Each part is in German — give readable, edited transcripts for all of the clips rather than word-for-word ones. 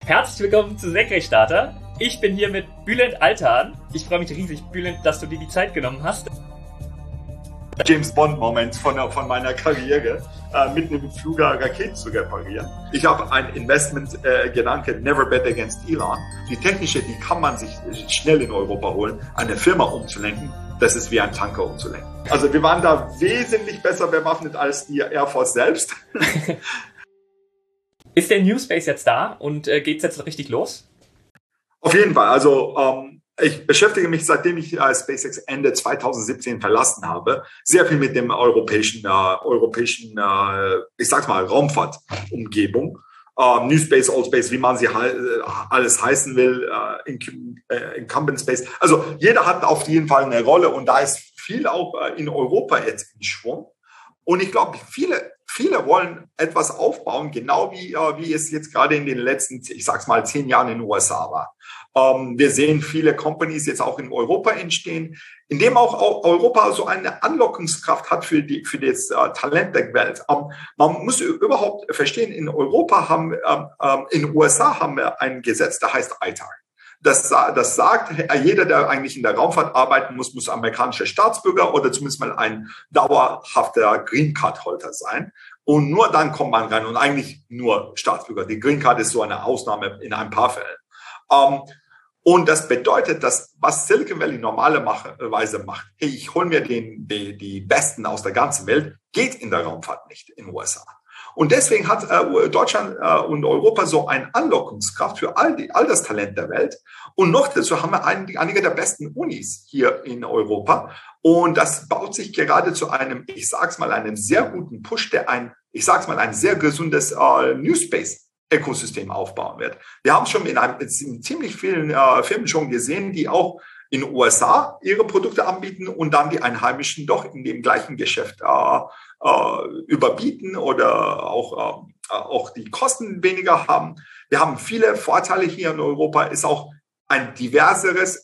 Herzlich willkommen zu Senkrechtstarter. Ich bin hier mit Bülent Altan. Ich freue mich riesig, Bülent, dass du dir die Zeit genommen hast. James Bond-Moment von meiner Karriere, mitten im Flug Raketen zu reparieren. Ich habe ein Investment-Gedanke, never bet against Iran. Die technische, die kann man sich schnell in Europa holen. Eine Firma umzulenken, das ist wie ein Tanker umzulenken. Also wir waren da wesentlich besser bewaffnet als die Air Force selbst. Ist der New Space jetzt da und geht's jetzt richtig los? Auf jeden Fall. Also ich beschäftige mich, seitdem ich SpaceX Ende 2017 verlassen habe, sehr viel mit dem europäischen, ich sag's mal, Raumfahrtumgebung. New Space, Old Space, wie man sie alles heißen will, Incumbent Space. Also jeder hat auf jeden Fall eine Rolle und da ist viel auch in Europa jetzt in Schwung. Und ich glaube, viele wollen etwas aufbauen, genau wie es jetzt gerade in den letzten, ich sag's mal, 10 Jahren in den USA war. Wir sehen viele Companies jetzt auch in Europa entstehen, in dem auch Europa so eine Anlockungskraft hat für das Talent der Welt. Man muss überhaupt verstehen, in den USA haben wir ein Gesetz, das heißt ITAR. Das sagt, jeder, der eigentlich in der Raumfahrt arbeiten muss amerikanischer Staatsbürger oder zumindest mal ein dauerhafter Green Card Holder sein. Und nur dann kommt man rein und eigentlich nur Staatsbürger. Die Green Card ist so eine Ausnahme in ein paar Fällen. Und das bedeutet, dass was Silicon Valley normalerweise macht, hey, ich hole mir die Besten aus der ganzen Welt, geht in der Raumfahrt nicht in den USA. Und deswegen hat Deutschland und Europa so eine Anlockungskraft für all das Talent der Welt. Und noch dazu haben wir einige der besten Unis hier in Europa. Und das baut sich gerade zu einem, ich sag's mal, einem sehr guten Push, der ein sehr gesundes New Space Ökosystem aufbauen wird. Wir haben schon in ziemlich vielen Firmen schon gesehen, die auch in den USA ihre Produkte anbieten und dann die Einheimischen doch in dem gleichen Geschäft überbieten oder auch die Kosten weniger haben. Wir haben viele Vorteile hier in Europa, ist auch ein diverseres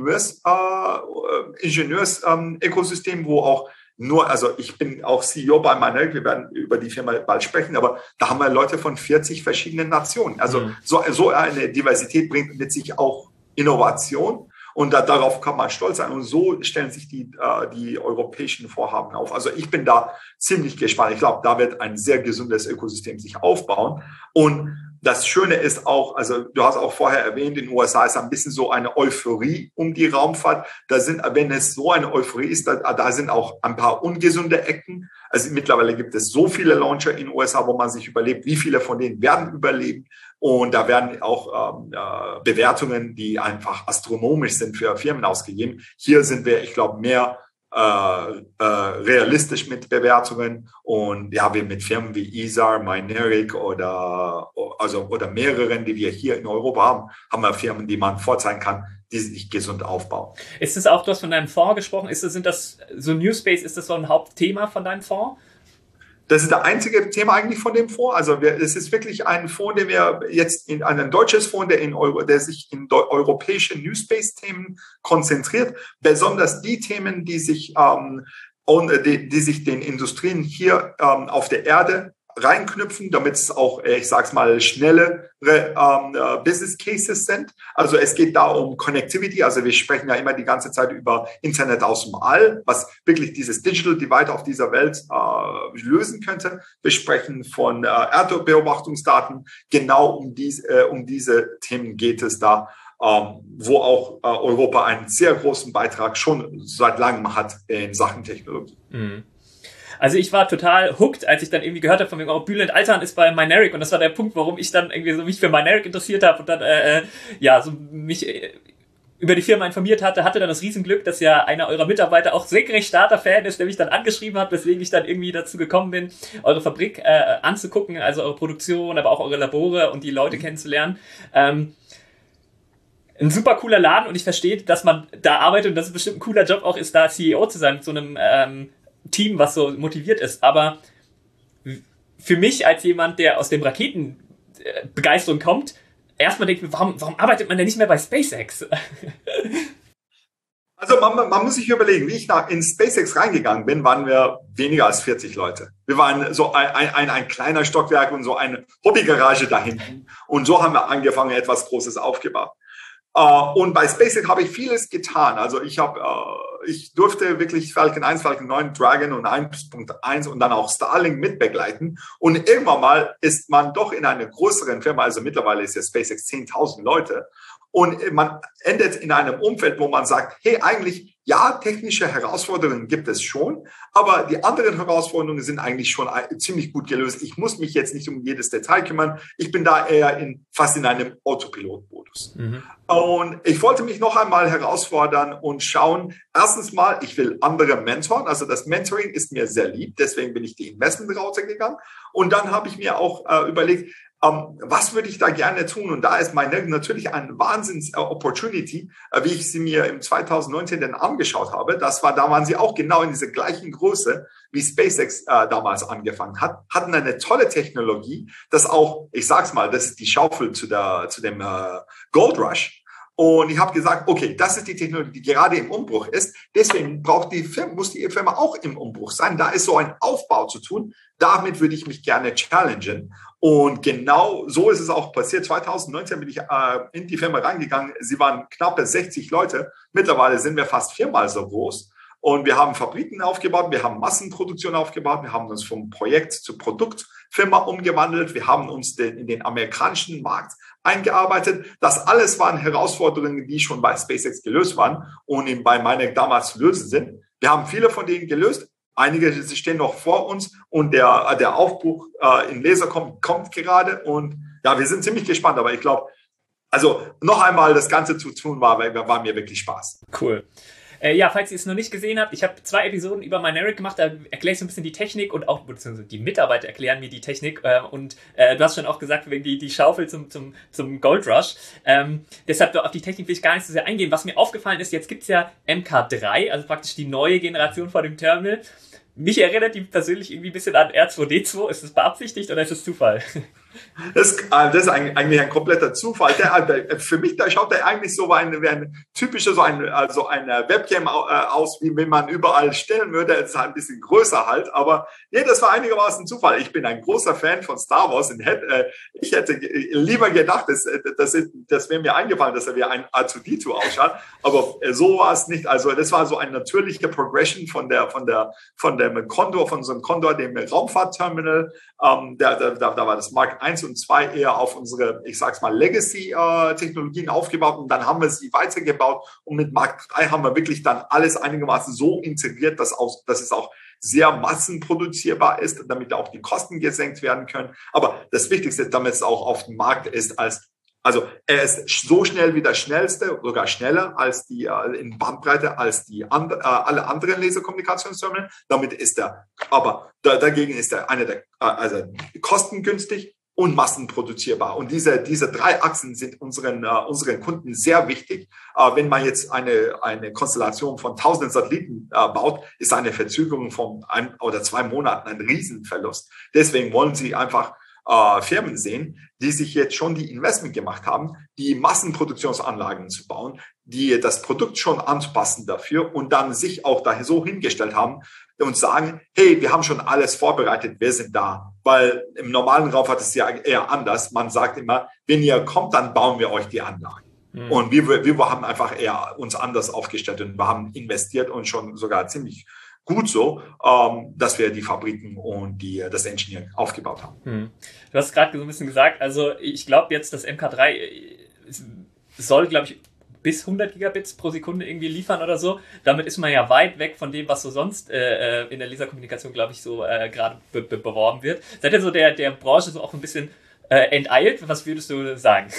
Ingenieurs-Ökosystem, wo auch also ich bin auch CEO bei Mynaric, wir werden über die Firma bald sprechen, aber da haben wir Leute von 40 verschiedenen Nationen. Also so eine Diversität bringt mit sich auch Innovation. Und darauf kann man stolz sein. Und so stellen sich die europäischen Vorhaben auf. Also ich bin da ziemlich gespannt. Ich glaube, da wird ein sehr gesundes Ökosystem sich aufbauen. Und das Schöne ist auch, also du hast auch vorher erwähnt, in den USA ist ein bisschen so eine Euphorie um die Raumfahrt. Wenn es so eine Euphorie ist, da sind auch ein paar ungesunde Ecken. Also mittlerweile gibt es so viele Launcher in den USA, wo man sich überlegt, wie viele von denen werden überleben. Und da werden auch Bewertungen, die einfach astronomisch sind, für Firmen ausgegeben. Hier sind wir, ich glaube, mehr realistisch mit Bewertungen. Und ja, wir mit Firmen wie ESA, Mynaric oder mehreren, die wir hier in Europa haben wir Firmen, die man vorzeigen kann, die sich gesund aufbauen. Ist es auch, du hast von deinem Fonds gesprochen, sind das so New Space, ist das so ein Hauptthema von deinem Fonds? Das ist das einzige Thema eigentlich von dem Fonds. Also es ist wirklich ein Fonds, den wir jetzt ein deutsches Fonds, der sich in europäische New Space Themen konzentriert. Besonders die Themen, die sich den Industrien hier auf der Erde reinknüpfen, damit es auch, ich sag's mal, schnellere Business Cases sind. Also es geht da um Connectivity. Also wir sprechen ja immer die ganze Zeit über Internet aus dem All, was wirklich dieses Digital Divide auf dieser Welt lösen könnte. Wir sprechen von Erdbeobachtungsdaten. Genau um diese Themen geht es da, wo auch Europa einen sehr großen Beitrag schon seit langem hat in Sachen Technologie. Mhm. Also ich war total hooked, als ich dann irgendwie gehört habe von mir, Bülent Altan ist bei Mynaric, und das war der Punkt, warum ich dann irgendwie so mich für Mynaric interessiert habe und dann mich über die Firma informiert hatte dann das Riesenglück, dass ja einer eurer Mitarbeiter auch Senkrechtstarter-Fan ist, der mich dann angeschrieben hat, weswegen ich dann irgendwie dazu gekommen bin, eure Fabrik anzugucken, also eure Produktion, aber auch eure Labore und die Leute kennenzulernen. Ein super cooler Laden, und ich verstehe, dass man da arbeitet und dass es bestimmt ein cooler Job auch ist, da CEO zu sein mit so einem Team, was so motiviert ist. Aber für mich als jemand, der aus dem Raketenbegeisterung kommt, erstmal denke ich mir, warum arbeitet man denn nicht mehr bei SpaceX? Also man muss sich überlegen, wie ich in SpaceX reingegangen bin, waren wir weniger als 40 Leute. Wir waren so ein kleiner Stockwerk und so eine Hobbygarage da hinten. Und so haben wir angefangen, etwas Großes aufgebaut. Und bei SpaceX habe ich vieles getan. Also ich durfte wirklich Falcon 1, Falcon 9, Dragon und 1.1 und dann auch Starlink mit begleiten. Und irgendwann mal ist man doch in einer größeren Firma, also mittlerweile ist ja SpaceX 10.000 Leute. Und man endet in einem Umfeld, wo man sagt, hey, eigentlich, ja, technische Herausforderungen gibt es schon, aber die anderen Herausforderungen sind eigentlich schon ziemlich gut gelöst. Ich muss mich jetzt nicht um jedes Detail kümmern. Ich bin da eher fast in einem Autopilot-Modus. Mhm. Und ich wollte mich noch einmal herausfordern und schauen, erstens mal, ich will andere mentoren. Also das Mentoring ist mir sehr lieb. Deswegen bin ich die Investment-Route gegangen. Und dann habe ich mir auch überlegt, was würde ich da gerne tun? Und da ist natürlich eine Wahnsinns-Opportunity, wie ich sie mir im 2019 dann angeschaut habe. Da waren sie auch genau in dieser gleichen Größe, wie SpaceX damals angefangen hat. Hatten eine tolle Technologie, das auch, ich sag's mal, das ist die Schaufel zu dem Gold Rush. Und ich habe gesagt, okay, das ist die Technologie, die gerade im Umbruch ist. Deswegen muss die Firma auch im Umbruch sein. Da ist so ein Aufbau zu tun. Damit würde ich mich gerne challengen. Und genau so ist es auch passiert. 2019 bin ich in die Firma reingegangen. Sie waren knappe 60 Leute. Mittlerweile sind wir fast 4-mal so groß. Und wir haben Fabriken aufgebaut, wir haben Massenproduktion aufgebaut, wir haben uns vom Projekt zu Produktfirma umgewandelt, wir haben uns in den amerikanischen Markt eingearbeitet. Das alles waren Herausforderungen, die schon bei SpaceX gelöst waren und bei meiner damals zu lösen sind. Wir haben viele von denen gelöst. Einige stehen noch vor uns und der Aufbruch in Laser kommt gerade. Und ja, wir sind ziemlich gespannt, aber ich glaube, also noch einmal das Ganze zu tun war mir wirklich Spaß. Cool. Ja, falls ihr es noch nicht gesehen habt, ich habe 2 Episoden über Mynaric gemacht, da erkläre ich so ein bisschen die Technik und auch, beziehungsweise die Mitarbeiter erklären mir die Technik und du hast schon auch gesagt, wegen die Schaufel zum Gold Rush. Deshalb auf die Technik will ich gar nicht so sehr eingehen. Was mir aufgefallen ist, jetzt gibt's ja MK3, also praktisch die neue Generation vor dem Terminal. Mich erinnert die persönlich irgendwie ein bisschen an R2D2. Ist das beabsichtigt oder ist das Zufall? Das ist eigentlich ein kompletter Zufall. Für mich, da schaut der eigentlich so wie ein typischer, so ein Webcam aus, wie wenn man überall stellen würde. Es ist ein bisschen größer halt, aber nee, das war einigermaßen Zufall. Ich bin ein großer Fan von Star Wars und ich hätte lieber gedacht, das wäre mir eingefallen, dass er wie ein R2D2 ausschaut, aber so war es nicht. Also das war so eine natürliche Progression von dem Condor, von so einem Condor, dem Raumfahrtterminal. Da war das Mark 1 und 2 eher auf unsere, ich sag's mal, Legacy-Technologien aufgebaut und dann haben wir sie weitergebaut und mit Mark 3 haben wir wirklich dann alles einigermaßen so integriert, dass es auch sehr massenproduzierbar ist, damit auch die Kosten gesenkt werden können. Aber das Wichtigste ist, damit es auch auf dem Markt ist also er ist so schnell wie das schnellste, sogar schneller als die in Bandbreite als alle anderen Laserkommunikationsterminal. Damit ist aber dagegen ist er also kostengünstig und massenproduzierbar. Und diese 3 Achsen sind unseren Kunden sehr wichtig. Wenn man jetzt eine Konstellation von tausenden Satelliten baut, ist eine Verzögerung von 1 oder 2 Monaten ein Riesenverlust. Deswegen wollen sie einfach Firmen sehen, die sich jetzt schon die Investment gemacht haben, die Massenproduktionsanlagen zu bauen, die das Produkt schon anzupassen dafür und dann sich auch da so hingestellt haben und sagen, hey, wir haben schon alles vorbereitet, wir sind da. Weil im normalen Raumfahrt ist es ja eher anders. Man sagt immer, wenn ihr kommt, dann bauen wir euch die Anlagen. Mhm. Und wir haben einfach eher uns anders aufgestellt und wir haben investiert und schon sogar ziemlich gut so, dass wir die Fabriken und das Engineering aufgebaut haben. Du hast gerade so ein bisschen gesagt, also ich glaube jetzt, das MK3 soll, glaube ich, bis 100 Gigabits pro Sekunde irgendwie liefern oder so. Damit ist man ja weit weg von dem, was so sonst in der Laserkommunikation, glaube ich, so gerade beworben wird. Seid ihr so der Branche so auch ein bisschen enteilt? Was würdest du sagen?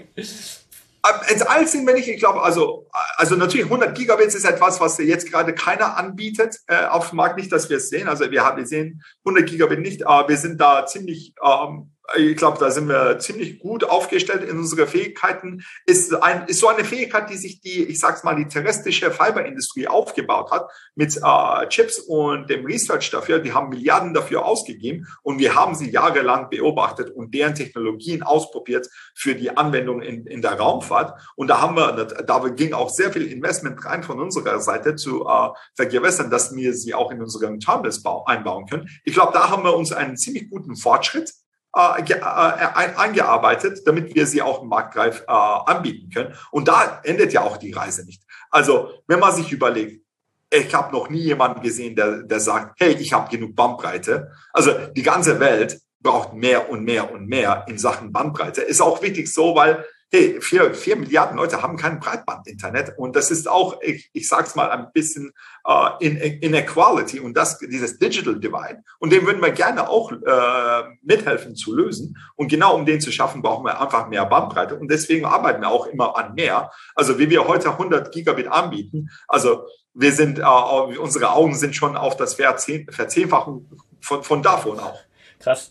Enteilt sind wir nicht. Ich glaube, also natürlich 100 Gigabits ist etwas, was jetzt gerade keiner anbietet auf dem Markt. Nicht, dass wir es sehen. Also wir sehen 100 Gigabit nicht. Wir sind da ziemlich Ich glaube, da sind wir ziemlich gut aufgestellt in unsere Fähigkeiten. Ist so eine Fähigkeit, die sich ich sag's mal, die terrestrische Fiberindustrie aufgebaut hat mit Chips und dem Research dafür. Die haben Milliarden dafür ausgegeben und wir haben sie jahrelang beobachtet und deren Technologien ausprobiert für die Anwendung in der Raumfahrt. Und da ging auch sehr viel Investment rein von unserer Seite zu vergewässern, dass wir sie auch in unseren Terminals einbauen können. Ich glaube, da haben wir uns einen ziemlich guten Fortschritt eingearbeitet, damit wir sie auch marktreif anbieten können. Und da endet ja auch die Reise nicht. Also wenn man sich überlegt, ich habe noch nie jemanden gesehen, der sagt, hey, ich habe genug Bandbreite. Also die ganze Welt braucht mehr und mehr und mehr in Sachen Bandbreite. Ist auch wichtig so, weil hey, 4 Milliarden Leute haben kein Breitband-Internet und das ist auch, ich sag's mal, ein bisschen Inequality und dieses Digital Divide und den würden wir gerne auch mithelfen zu lösen und genau um den zu schaffen, brauchen wir einfach mehr Bandbreite und deswegen arbeiten wir auch immer an mehr. Also wie wir heute 100 Gigabit anbieten, also wir sind, unsere Augen sind schon auf das Verzehnfachen von davon auch. Krass.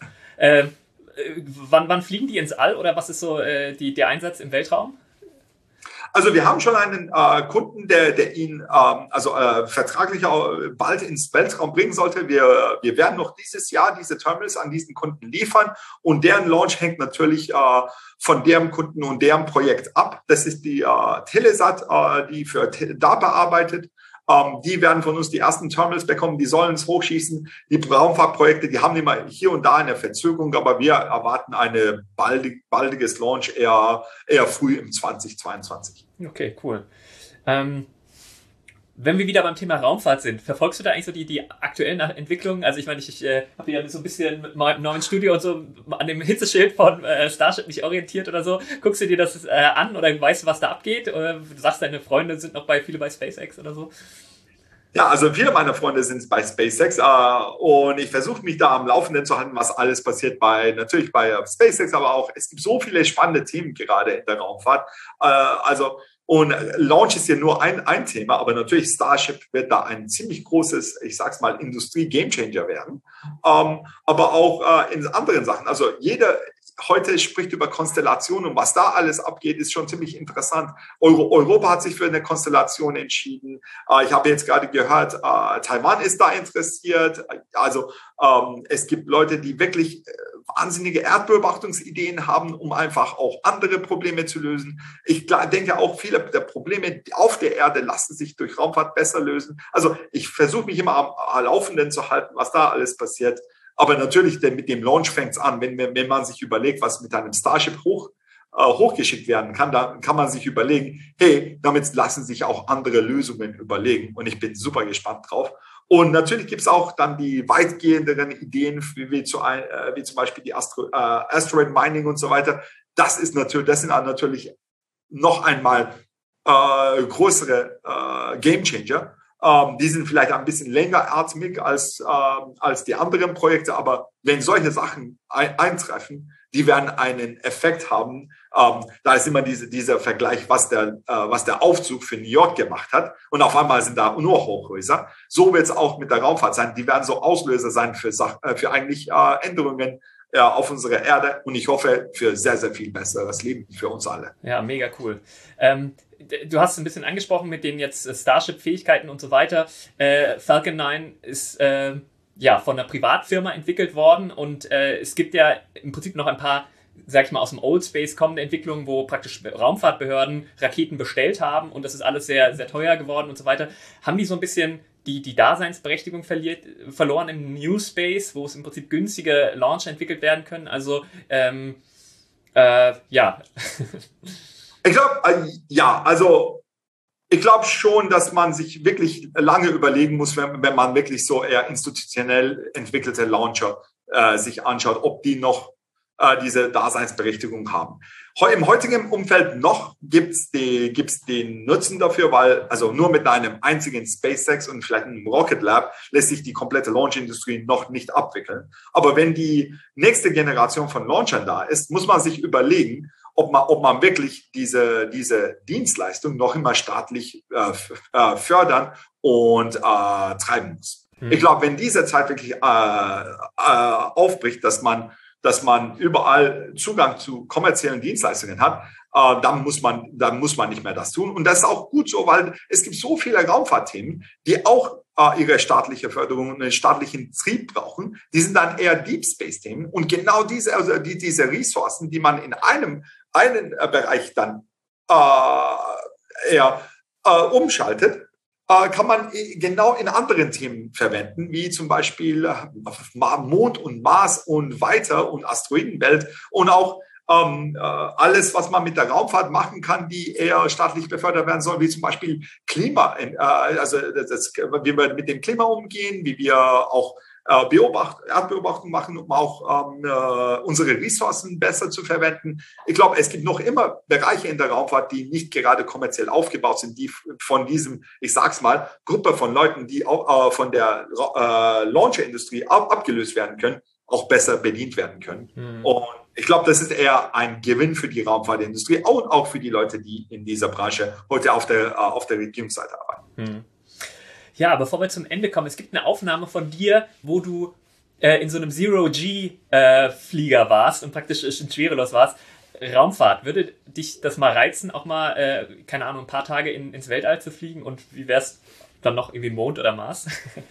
Wann fliegen die ins All oder was ist so der Einsatz im Weltraum? Also wir haben schon einen Kunden, der ihn vertraglich auch bald ins Weltraum bringen sollte. Wir werden noch dieses Jahr diese Terminals an diesen Kunden liefern und deren Launch hängt natürlich von deren Kunden und deren Projekt ab. Das ist die Telesat, die für DARPA arbeitet. Die werden von uns die ersten Terminals bekommen, die sollen es hochschießen. Die Raumfahrtprojekte, die haben immer hier und da eine Verzögerung, aber wir erwarten eine baldiges Launch eher früh im 2022. Okay, cool. Wenn wir wieder beim Thema Raumfahrt sind, verfolgst du da eigentlich so die aktuellen Entwicklungen? Also ich meine, ich habe ja so ein bisschen mit meinem neuen Studio und so an dem Hitzeschild von Starship mich orientiert oder so. Guckst du dir das an oder weißt du, was da abgeht? Oder du sagst, deine Freunde sind noch viele bei SpaceX oder so? Ja, also viele meiner Freunde sind bei SpaceX und ich versuche mich da am Laufenden zu halten, was alles passiert natürlich bei SpaceX, aber auch es gibt so viele spannende Themen gerade in der Raumfahrt. Und Launch ist ja nur ein Thema, aber natürlich Starship wird da ein ziemlich großes, ich sag's mal, Industrie-Gamechanger werden. Aber auch in anderen Sachen. Also heute spricht über Konstellationen und was da alles abgeht, ist schon ziemlich interessant. Europa hat sich für eine Konstellation entschieden. Ich habe jetzt gerade gehört, Taiwan ist da interessiert. Also es gibt Leute, die wirklich wahnsinnige Erdbeobachtungsideen haben, um einfach auch andere Probleme zu lösen. Ich denke auch, viele der Probleme auf der Erde lassen sich durch Raumfahrt besser lösen. Also ich versuche mich immer am Laufenden zu halten, was da alles passiert. Aber natürlich, mit dem Launch fängt es an. Wenn man sich überlegt, was mit einem Starship hochgeschickt werden kann, dann kann man sich überlegen, hey, damit lassen sich auch andere Lösungen überlegen. Und ich bin super gespannt drauf. Und natürlich gibt es auch dann die weitgehenderen Ideen, wie zum Beispiel die Asteroid Mining und so weiter. Das sind natürlich noch einmal größere Gamechanger. Die sind vielleicht ein bisschen längeratmig als die anderen Projekte, aber wenn solche Sachen eintreffen, die werden einen Effekt haben. Da ist immer dieser Vergleich, was der Aufzug für New York gemacht hat. Und auf einmal sind da nur Hochhäuser. So wird es auch mit der Raumfahrt sein. Die werden so Auslöser sein für eigentlich Änderungen auf unserer Erde. Und ich hoffe, für sehr, sehr viel besseres Leben für uns alle. Ja, mega cool. Du hast es ein bisschen angesprochen mit den jetzt Starship-Fähigkeiten und so weiter. Falcon 9 ist von einer Privatfirma entwickelt worden und es gibt ja im Prinzip noch ein paar, sag ich mal, aus dem Old Space kommende Entwicklungen, wo praktisch Raumfahrtbehörden Raketen bestellt haben und das ist alles sehr, sehr teuer geworden und so weiter. Haben die so ein bisschen die Daseinsberechtigung verloren im New Space, wo es im Prinzip günstige Launcher entwickelt werden können? Also, ja. Ich glaube, ich glaube schon, dass man sich wirklich lange überlegen muss, wenn man wirklich so eher institutionell entwickelte Launcher sich anschaut, ob die noch diese Daseinsberechtigung haben. Im heutigen Umfeld noch gibt's den Nutzen dafür, weil also nur mit einem einzigen SpaceX und vielleicht einem Rocket Lab lässt sich die komplette Launch-Industrie noch nicht abwickeln. Aber wenn die nächste Generation von Launchern da ist, muss man sich überlegen, ob man wirklich diese Dienstleistung noch immer staatlich fördern und treiben muss. Ich glaube, wenn diese Zeit wirklich aufbricht, dass man dass man überall Zugang zu kommerziellen Dienstleistungen hat, dann muss man nicht mehr das tun. Und das ist auch gut so, weil es gibt so viele Raumfahrtthemen, die auch ihre staatliche Förderung und einen staatlichen Trieb brauchen. Die sind dann eher Deep Space Themen. Und genau diese Ressourcen, die man in einen Bereich dann eher umschaltet, kann man genau in anderen Themen verwenden, wie zum Beispiel Mond und Mars und weiter und Asteroidenwelt und auch alles, was man mit der Raumfahrt machen kann, die eher staatlich befördert werden soll, wie zum Beispiel Klima, wie wir mit dem Klima umgehen, wie wir auch Erdbeobachtung machen, um auch unsere Ressourcen besser zu verwenden. Ich glaube, es gibt noch immer Bereiche in der Raumfahrt, die nicht gerade kommerziell aufgebaut sind, die von diesem, ich sag's mal, Gruppe von Leuten, die auch von der Launcher-Industrie abgelöst werden können, auch besser bedient werden können. Und ich glaube, das ist eher ein Gewinn für die Raumfahrtindustrie und auch für die Leute, die in dieser Branche heute auf der Regierungsseite arbeiten. Ja, bevor wir zum Ende kommen, es gibt eine Aufnahme von dir, wo du in so einem Zero-G-Flieger warst und praktisch in schwerelos warst. Raumfahrt, würde dich das mal reizen, auch mal, keine Ahnung, ein paar Tage ins Weltall zu fliegen? Und wie wär's dann noch irgendwie Mond oder Mars?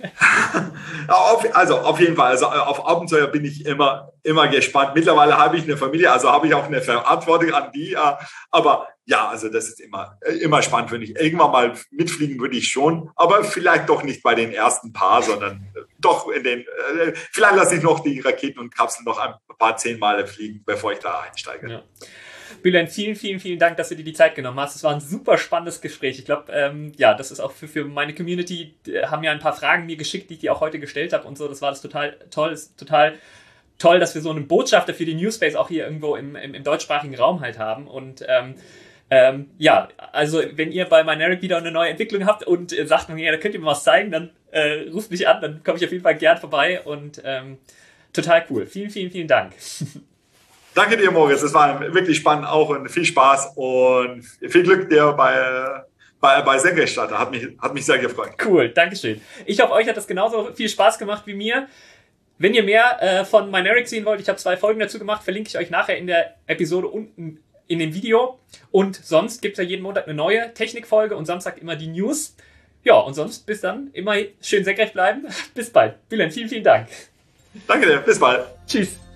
Auf jeden Fall. Also auf Abenteuer bin ich immer gespannt. Mittlerweile habe ich eine Familie, also habe ich auch eine Verantwortung an die. Aber ja, also das ist immer spannend, finde ich. Irgendwann mal mitfliegen würde ich schon, aber vielleicht doch nicht bei den ersten paar, sondern doch vielleicht lasse ich noch die Raketen und Kapseln noch ein paar 10 Male fliegen, bevor ich da einsteige. Ja. Bülent, vielen, vielen, vielen Dank, dass du dir die Zeit genommen hast. Es war ein super spannendes Gespräch. Ich glaube, das ist auch für meine Community, haben ja ein paar Fragen mir geschickt, die ich dir auch heute gestellt habe und so. Das war total toll. Es ist total toll, dass wir so einen Botschafter für die New Space auch hier irgendwo im deutschsprachigen Raum halt haben. Und also wenn ihr bei Mynaric wieder eine neue Entwicklung habt und sagt, ja, da könnt ihr mir was zeigen, dann ruft mich an, dann komme ich auf jeden Fall gern vorbei und total cool. Vielen, vielen, vielen Dank. Danke dir, Moritz. Es war wirklich spannend auch und viel Spaß und viel Glück dir bei Senkrechtstarter. Hat mich sehr gefreut. Cool, Dankeschön. Ich hoffe, euch hat das genauso viel Spaß gemacht wie mir. Wenn ihr mehr von Mynaric sehen wollt, ich habe 2 Folgen dazu gemacht, verlinke ich euch nachher in der Episode unten in dem Video. Und sonst gibt es ja jeden Montag eine neue Technikfolge und Samstag immer die News. Ja, und sonst bis dann immer schön senkrecht bleiben. Bis bald. Bülent, vielen, vielen Dank. Danke dir. Bis bald. Tschüss.